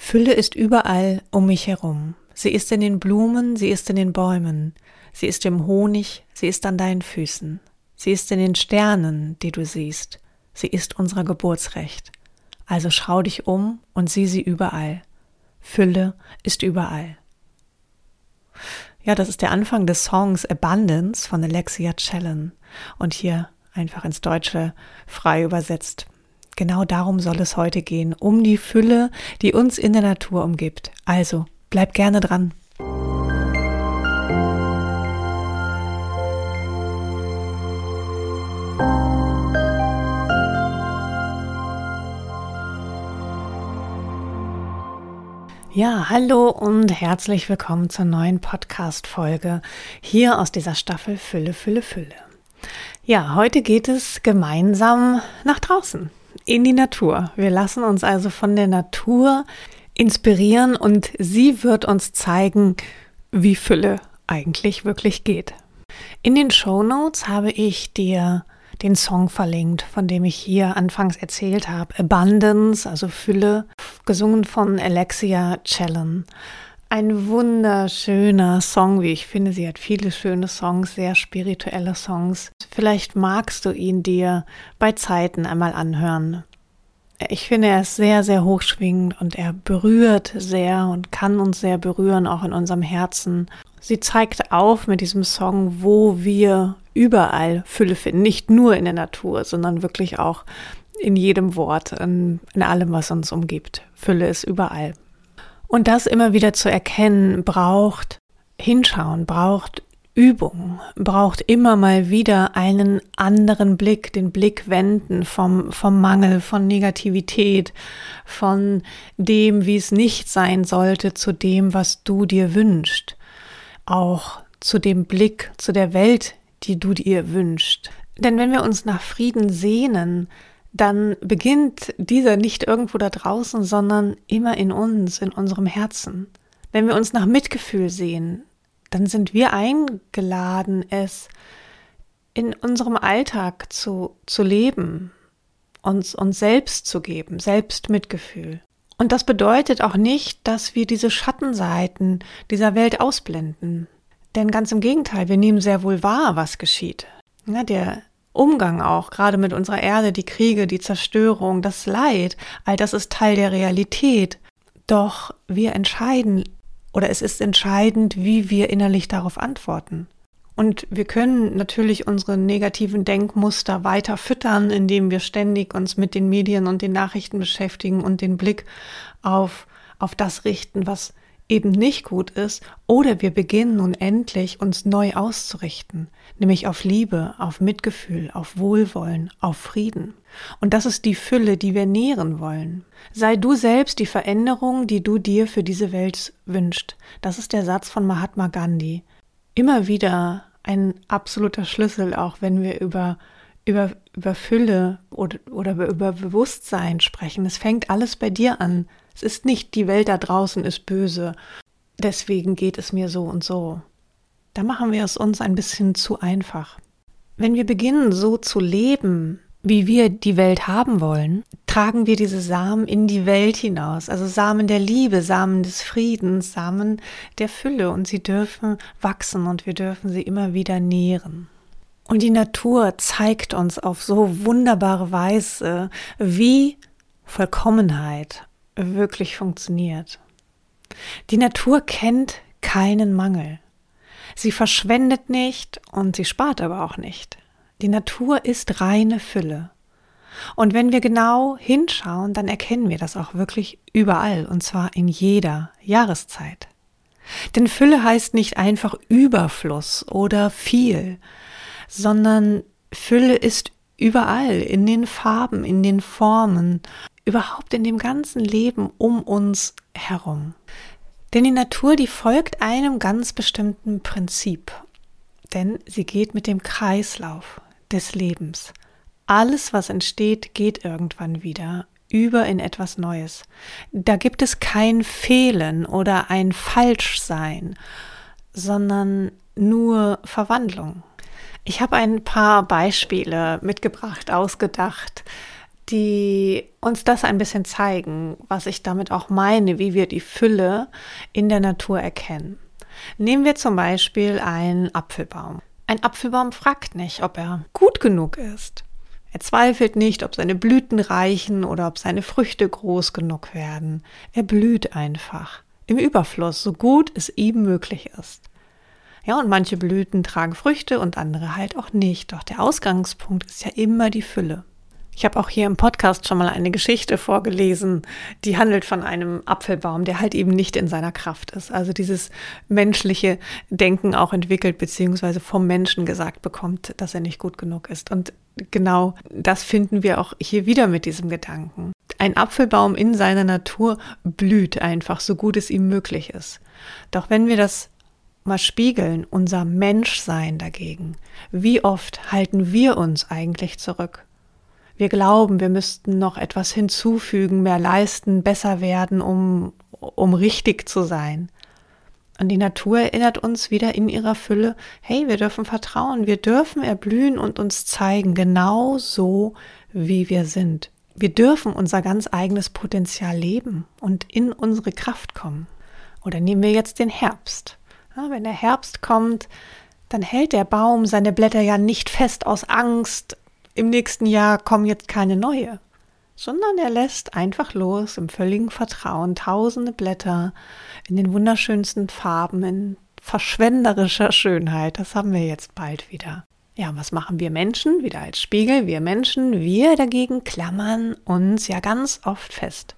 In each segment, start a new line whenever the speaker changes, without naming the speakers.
Fülle ist überall um mich herum. Sie ist in den Blumen, sie ist in den Bäumen, sie ist im Honig, sie ist an deinen Füßen. Sie ist in den Sternen, die du siehst. Sie ist unser Geburtsrecht. Also schau dich um und sieh sie überall. Fülle ist überall. Ja, das ist der Anfang des Songs Abundance von Alexia Challen und hier einfach ins Deutsche frei übersetzt. Genau darum soll es heute gehen, um die Fülle, die uns in der Natur umgibt. Also, bleib gerne dran. Ja, hallo und herzlich willkommen zur neuen Podcast-Folge hier aus dieser Staffel Fülle, Fülle, Fülle. Ja, heute geht es gemeinsam nach draußen, in die Natur. Wir lassen uns also von der Natur inspirieren und sie wird uns zeigen, wie Fülle eigentlich wirklich geht. In den Shownotes habe ich dir den Song verlinkt, von dem ich hier anfangs erzählt habe, Abundance, also Fülle, gesungen von Alexia Challen. Ein wunderschöner Song, wie ich finde. Sie hat viele schöne Songs, sehr spirituelle Songs. Vielleicht magst du ihn dir bei Zeiten einmal anhören. Ich finde, er ist sehr, sehr hochschwingend und er berührt sehr und kann uns sehr berühren, auch in unserem Herzen. Sie zeigt auf mit diesem Song, wo wir überall Fülle finden. Nicht nur in der Natur, sondern wirklich auch in jedem Wort, in allem, was uns umgibt. Fülle ist überall. Und das immer wieder zu erkennen, braucht Hinschauen, braucht Übung, braucht immer mal wieder einen anderen Blick, den Blick wenden vom Mangel, von Negativität, von dem, wie es nicht sein sollte, zu dem, was du dir wünschst. Auch zu dem Blick, zu der Welt, die du dir wünschst. Denn wenn wir uns nach Frieden sehnen, dann beginnt dieser nicht irgendwo da draußen, sondern immer in uns, in unserem Herzen. Wenn wir uns nach Mitgefühl sehen, dann sind wir eingeladen, es in unserem Alltag zu leben, uns selbst zu geben, Selbstmitgefühl. Und das bedeutet auch nicht, dass wir diese Schattenseiten dieser Welt ausblenden. Denn ganz im Gegenteil, wir nehmen sehr wohl wahr, was geschieht. Ja, der Umgang auch, gerade mit unserer Erde, die Kriege, die Zerstörung, das Leid, all das ist Teil der Realität. Doch wir entscheiden, oder es ist entscheidend, wie wir innerlich darauf antworten. Und wir können natürlich unsere negativen Denkmuster weiter füttern, indem wir ständig uns mit den Medien und den Nachrichten beschäftigen und den Blick auf das richten, was eben nicht gut ist. Oder wir beginnen nun endlich, uns neu auszurichten, nämlich auf Liebe, auf Mitgefühl, auf Wohlwollen, auf Frieden. Und das ist die Fülle, die wir nähren wollen. Sei du selbst die Veränderung, die du dir für diese Welt wünschst. Das ist der Satz von Mahatma Gandhi. Immer wieder ein absoluter Schlüssel, auch wenn wir über Fülle oder über Bewusstsein sprechen. Es fängt alles bei dir an. Es ist nicht, die Welt da draußen ist böse, deswegen geht es mir so und so. Da machen wir es uns ein bisschen zu einfach. Wenn wir beginnen, so zu leben, wie wir die Welt haben wollen, tragen wir diese Samen in die Welt hinaus. Also Samen der Liebe, Samen des Friedens, Samen der Fülle. Und sie dürfen wachsen und wir dürfen sie immer wieder nähren. Und die Natur zeigt uns auf so wunderbare Weise, wie Vollkommenheit wirklich funktioniert. Die Natur kennt keinen Mangel. Sie verschwendet nicht und sie spart aber auch nicht. Die Natur ist reine Fülle. Und wenn wir genau hinschauen, dann erkennen wir das auch wirklich überall, und zwar in jeder Jahreszeit. Denn Fülle heißt nicht einfach Überfluss oder viel, sondern Fülle ist überall, in den Farben, in den Formen, überhaupt in dem ganzen Leben um uns herum. Denn die Natur, die folgt einem ganz bestimmten Prinzip, denn sie geht mit dem Kreislauf des Lebens. Alles, was entsteht, geht irgendwann wieder über in etwas Neues. Da gibt es kein Fehlen oder ein Falschsein, sondern nur Verwandlung. Ich habe ein paar Beispiele mitgebracht, ausgedacht, die uns das ein bisschen zeigen, was ich damit auch meine, wie wir die Fülle in der Natur erkennen. Nehmen wir zum Beispiel einen Apfelbaum. Ein Apfelbaum fragt nicht, ob er gut genug ist. Er zweifelt nicht, ob seine Blüten reichen oder ob seine Früchte groß genug werden. Er blüht einfach, im Überfluss, so gut es ihm möglich ist. Ja, und manche Blüten tragen Früchte und andere halt auch nicht. Doch der Ausgangspunkt ist ja immer die Fülle. Ich habe auch hier im Podcast schon mal eine Geschichte vorgelesen, die handelt von einem Apfelbaum, der halt eben nicht in seiner Kraft ist. Also dieses menschliche Denken auch entwickelt, beziehungsweise vom Menschen gesagt bekommt, dass er nicht gut genug ist. Und genau das finden wir auch hier wieder mit diesem Gedanken. Ein Apfelbaum in seiner Natur blüht einfach, so gut es ihm möglich ist. Doch wenn wir das mal spiegeln, unser Menschsein dagegen, wie oft halten wir uns eigentlich zurück? Wir glauben, wir müssten noch etwas hinzufügen, mehr leisten, besser werden, um richtig zu sein. Und die Natur erinnert uns wieder in ihrer Fülle, hey, wir dürfen vertrauen, wir dürfen erblühen und uns zeigen, genau so, wie wir sind. Wir dürfen unser ganz eigenes Potenzial leben und in unsere Kraft kommen. Oder nehmen wir jetzt den Herbst. Ja, wenn der Herbst kommt, dann hält der Baum seine Blätter ja nicht fest aus Angst, im nächsten Jahr kommen jetzt keine neue, sondern er lässt einfach los im völligen Vertrauen tausende Blätter in den wunderschönsten Farben, in verschwenderischer Schönheit. Das haben wir jetzt bald wieder. Ja, was machen wir Menschen? Wieder als Spiegel. Wir Menschen, wir dagegen klammern uns ja ganz oft fest.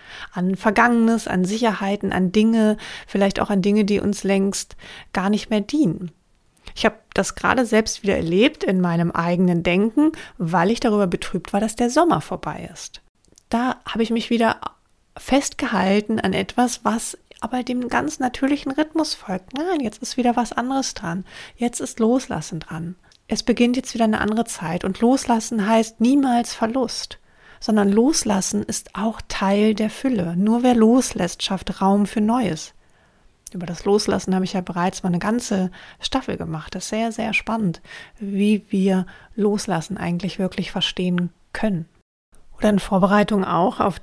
An Vergangenes, an Sicherheiten, an Dinge, vielleicht auch an Dinge, die uns längst gar nicht mehr dienen. Ich habe das gerade selbst wieder erlebt in meinem eigenen Denken, weil ich darüber betrübt war, dass der Sommer vorbei ist. Da habe ich mich wieder festgehalten an etwas, was aber dem ganz natürlichen Rhythmus folgt. Nein, jetzt ist wieder was anderes dran. Jetzt ist Loslassen dran. Es beginnt jetzt wieder eine andere Zeit und Loslassen heißt niemals Verlust, sondern Loslassen ist auch Teil der Fülle. Nur wer loslässt, schafft Raum für Neues. Über das Loslassen habe ich ja bereits mal eine ganze Staffel gemacht. Das ist sehr, sehr spannend, wie wir Loslassen eigentlich wirklich verstehen können. Oder in Vorbereitung auch auf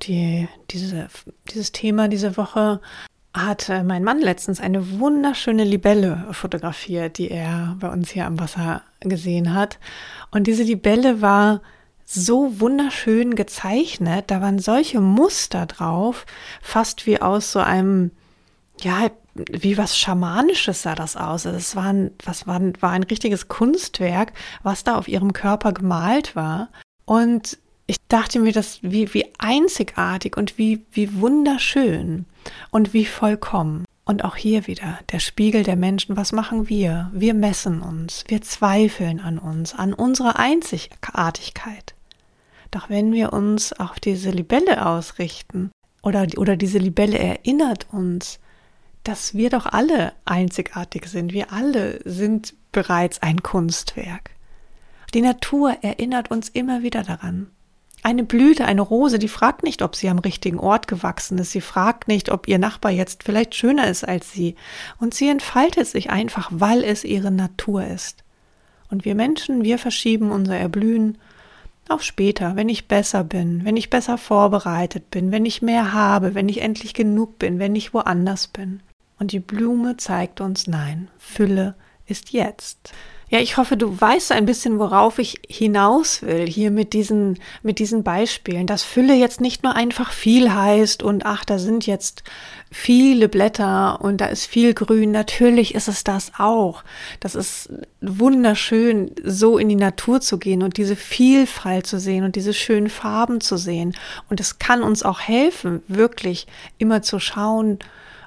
dieses Thema diese Woche hat mein Mann letztens eine wunderschöne Libelle fotografiert, die er bei uns hier am Wasser gesehen hat. Und diese Libelle war so wunderschön gezeichnet. Da waren solche Muster drauf, fast wie aus so einem, ja, wie was Schamanisches sah das aus. Es war ein richtiges Kunstwerk, was da auf ihrem Körper gemalt war. Und ich dachte mir, das wie einzigartig und wie wunderschön und wie vollkommen. Und auch hier wieder der Spiegel der Menschen. Was machen wir? Wir messen uns, wir zweifeln an uns, an unserer Einzigartigkeit. Doch wenn wir uns auf diese Libelle ausrichten oder diese Libelle erinnert uns, dass wir doch alle einzigartig sind. Wir alle sind bereits ein Kunstwerk. Die Natur erinnert uns immer wieder daran. Eine Blüte, eine Rose, die fragt nicht, ob sie am richtigen Ort gewachsen ist. Sie fragt nicht, ob ihr Nachbar jetzt vielleicht schöner ist als sie. Und sie entfaltet sich einfach, weil es ihre Natur ist. Und wir Menschen, wir verschieben unser Erblühen auf später, wenn ich besser bin, wenn ich besser vorbereitet bin, wenn ich mehr habe, wenn ich endlich genug bin, wenn ich woanders bin. Und die Blume zeigt uns, nein, Fülle ist jetzt. Ja, ich hoffe, du weißt ein bisschen, worauf ich hinaus will, hier mit diesen Beispielen, dass Fülle jetzt nicht nur einfach viel heißt und ach, da sind jetzt viele Blätter und da ist viel Grün. Natürlich ist es das auch. Das ist wunderschön, so in die Natur zu gehen und diese Vielfalt zu sehen und diese schönen Farben zu sehen. Und es kann uns auch helfen, wirklich immer zu schauen,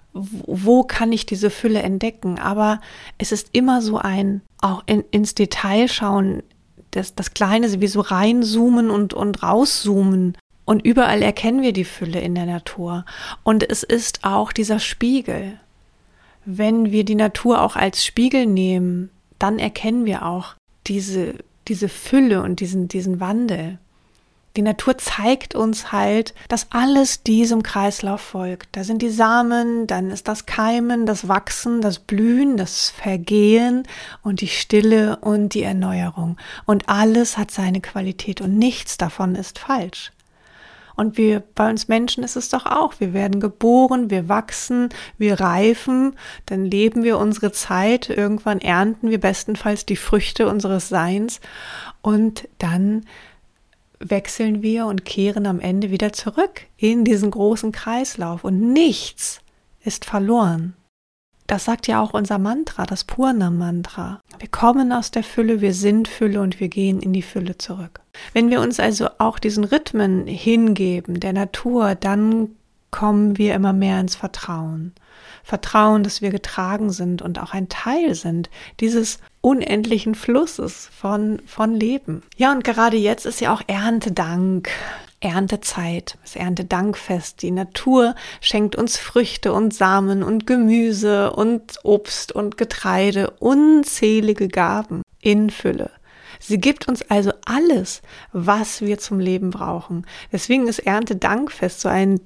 wo kann ich diese Fülle entdecken? Aber es ist immer so auch ins Detail schauen, das Kleine wie so reinzoomen und rauszoomen. Und überall erkennen wir die Fülle in der Natur. Und es ist auch dieser Spiegel. Wenn wir die Natur auch als Spiegel nehmen, dann erkennen wir auch diese Fülle und diesen Wandel. Die Natur zeigt uns halt, dass alles diesem Kreislauf folgt. Da sind die Samen, dann ist das Keimen, das Wachsen, das Blühen, das Vergehen und die Stille und die Erneuerung. Und alles hat seine Qualität und nichts davon ist falsch. Und bei uns Menschen ist es doch auch. Wir werden geboren, wir wachsen, wir reifen, dann leben wir unsere Zeit, irgendwann ernten wir bestenfalls die Früchte unseres Seins und dann wechseln wir und kehren am Ende wieder zurück in diesen großen Kreislauf und nichts ist verloren. Das sagt ja auch unser Mantra, das Purna-Mantra. Wir kommen aus der Fülle, wir sind Fülle und wir gehen in die Fülle zurück. Wenn wir uns also auch diesen Rhythmen hingeben, der Natur, dann kommen wir immer mehr ins Vertrauen. Vertrauen, dass wir getragen sind und auch ein Teil sind dieses unendlichen Flusses von Leben. Ja, und gerade jetzt ist ja auch Erntedank. Erntezeit, das Erntedankfest. Die Natur schenkt uns Früchte und Samen und Gemüse und Obst und Getreide, unzählige Gaben in Fülle. Sie gibt uns also alles, was wir zum Leben brauchen. Deswegen ist Erntedankfest so ein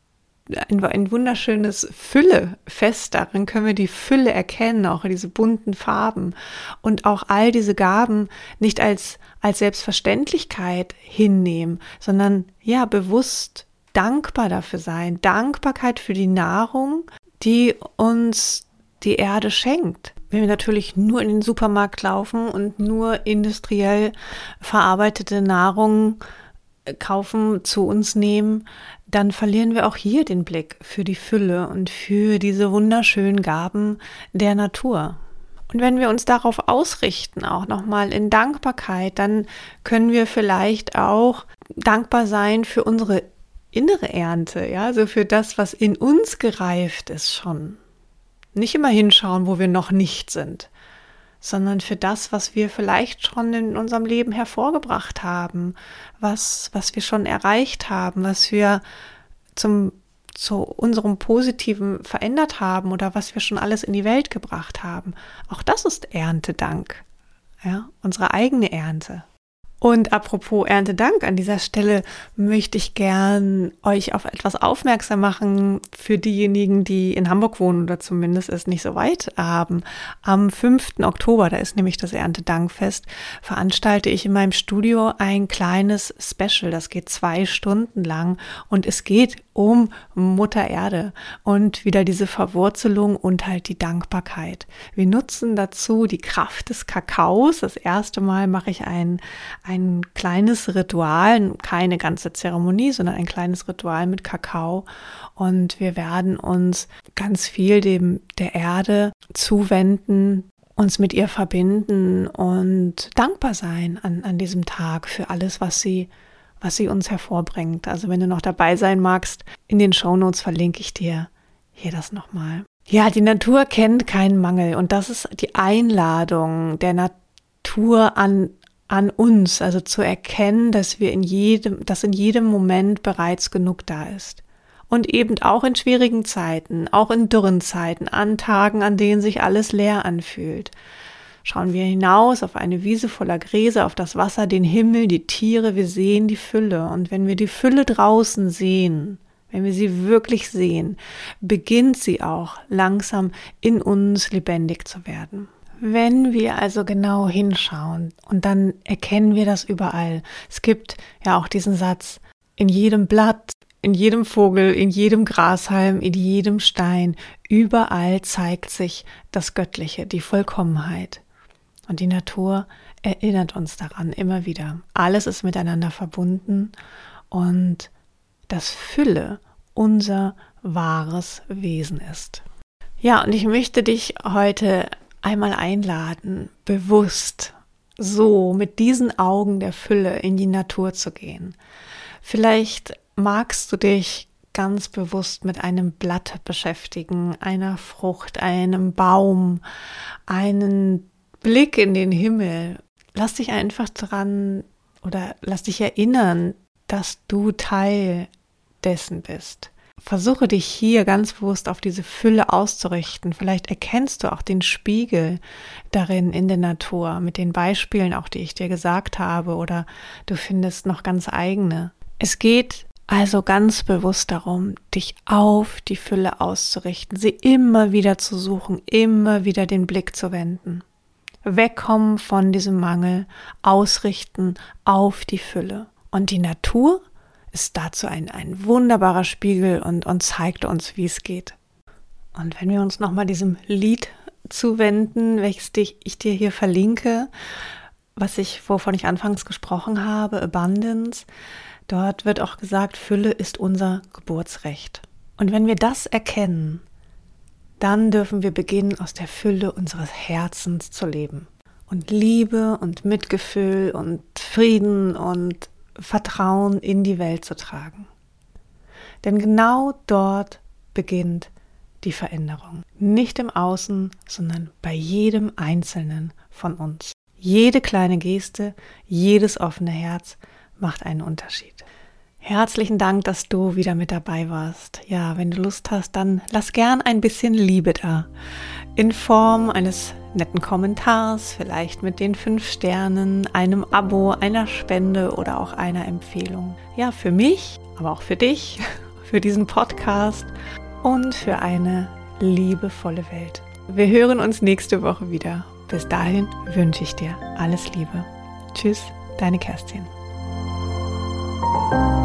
wunderschönes Füllefest. Darin können wir die Fülle erkennen, auch diese bunten Farben und auch all diese Gaben nicht als Selbstverständlichkeit hinnehmen, sondern ja bewusst dankbar dafür sein. Dankbarkeit für die Nahrung, die uns die Erde schenkt. Wenn wir natürlich nur in den Supermarkt laufen und nur industriell verarbeitete Nahrung kaufen, zu uns nehmen, dann verlieren wir auch hier den Blick für die Fülle und für diese wunderschönen Gaben der Natur. Und wenn wir uns darauf ausrichten, auch nochmal in Dankbarkeit, dann können wir vielleicht auch dankbar sein für unsere innere Ernte, ja, also für das, was in uns gereift ist schon. Nicht immer hinschauen, wo wir noch nicht sind, sondern für das, was wir vielleicht schon in unserem Leben hervorgebracht haben, was wir schon erreicht haben, was wir zu unserem Positiven verändert haben oder was wir schon alles in die Welt gebracht haben. Auch das ist Erntedank, ja, unsere eigene Ernte. Und apropos Erntedank, an dieser Stelle möchte ich gern euch auf etwas aufmerksam machen für diejenigen, die in Hamburg wohnen oder zumindest es nicht so weit haben. Am 5. Oktober, da ist nämlich das Erntedankfest, veranstalte ich in meinem Studio ein kleines Special. Das geht 2 Stunden lang und es geht um Mutter Erde und wieder diese Verwurzelung und halt die Dankbarkeit. Wir nutzen dazu die Kraft des Kakaos. Das erste Mal mache ich ein kleines Ritual, keine ganze Zeremonie, sondern ein kleines Ritual mit Kakao. Und wir werden uns ganz viel der Erde zuwenden, uns mit ihr verbinden und dankbar sein an diesem Tag für alles, was sie uns hervorbringt. Also wenn du noch dabei sein magst, in den Shownotes verlinke ich dir hier das nochmal. Ja, die Natur kennt keinen Mangel und das ist die Einladung der Natur an uns, also zu erkennen, dass in jedem Moment bereits genug da ist. Und eben auch in schwierigen Zeiten, auch in dürren Zeiten, an Tagen, an denen sich alles leer anfühlt. Schauen wir hinaus auf eine Wiese voller Gräser, auf das Wasser, den Himmel, die Tiere, wir sehen die Fülle. Und wenn wir die Fülle draußen sehen, wenn wir sie wirklich sehen, beginnt sie auch langsam in uns lebendig zu werden. Wenn wir also genau hinschauen und dann erkennen wir das überall. Es gibt ja auch diesen Satz, in jedem Blatt, in jedem Vogel, in jedem Grashalm, in jedem Stein, überall zeigt sich das Göttliche, die Vollkommenheit. Und die Natur erinnert uns daran immer wieder. Alles ist miteinander verbunden und dass Fülle unser wahres Wesen ist. Ja, und ich möchte dich heute einmal einladen, bewusst so mit diesen Augen der Fülle in die Natur zu gehen. Vielleicht magst du dich ganz bewusst mit einem Blatt beschäftigen, einer Frucht, einem Baum, einen Blick in den Himmel. Lass dich einfach dran oder lass dich erinnern, dass du Teil dessen bist. versuche dich hier ganz bewusst auf diese Fülle auszurichten. Vielleicht erkennst du auch den Spiegel darin in der Natur mit den Beispielen auch, die ich dir gesagt habe, oder du findest noch ganz eigene. Es geht also ganz bewusst darum, dich auf die Fülle auszurichten, sie immer wieder zu suchen, immer wieder den Blick zu wenden. Wegkommen von diesem Mangel, ausrichten auf die Fülle. Und die Natur ist dazu ein wunderbarer Spiegel und zeigt uns, wie es geht. Und wenn wir uns nochmal diesem Lied zuwenden, welches ich dir hier verlinke, wovon ich anfangs gesprochen habe, Abundance, dort wird auch gesagt, Fülle ist unser Geburtsrecht. Und wenn wir das erkennen, dann dürfen wir beginnen, aus der Fülle unseres Herzens zu leben. Und Liebe und Mitgefühl und Frieden und Vertrauen in die Welt zu tragen. Denn genau dort beginnt die Veränderung. Nicht im Außen, sondern bei jedem Einzelnen von uns. Jede kleine Geste, jedes offene Herz macht einen Unterschied. Herzlichen Dank, dass du wieder mit dabei warst. Ja, wenn du Lust hast, dann lass gern ein bisschen Liebe da. In Form eines netten Kommentars, vielleicht mit den 5 Sternen, einem Abo, einer Spende oder auch einer Empfehlung. Ja, für mich, aber auch für dich, für diesen Podcast und für eine liebevolle Welt. Wir hören uns nächste Woche wieder. Bis dahin wünsche ich dir alles Liebe. Tschüss, deine Kerstin.